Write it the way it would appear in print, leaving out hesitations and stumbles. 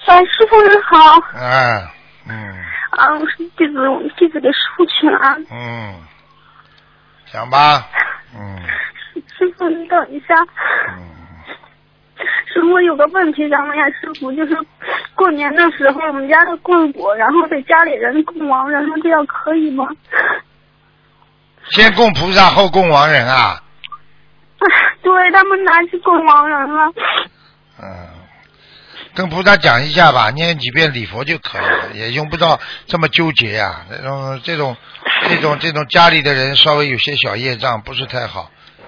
师傅您好。 我是弟子给师傅请安。 讲吧。 师傅你等一下。师傅有个问题想问一下师傅，就是过年的时候我们家的供果，然后被家里人供亡人了，这样可以吗？ 先供菩萨后供亡人啊？ 对，他们拿去供亡人了。 跟菩萨讲一下吧，念几遍礼佛就可以了，也用不到这么纠结啊。这种家里的人稍微有些小业障不是太好，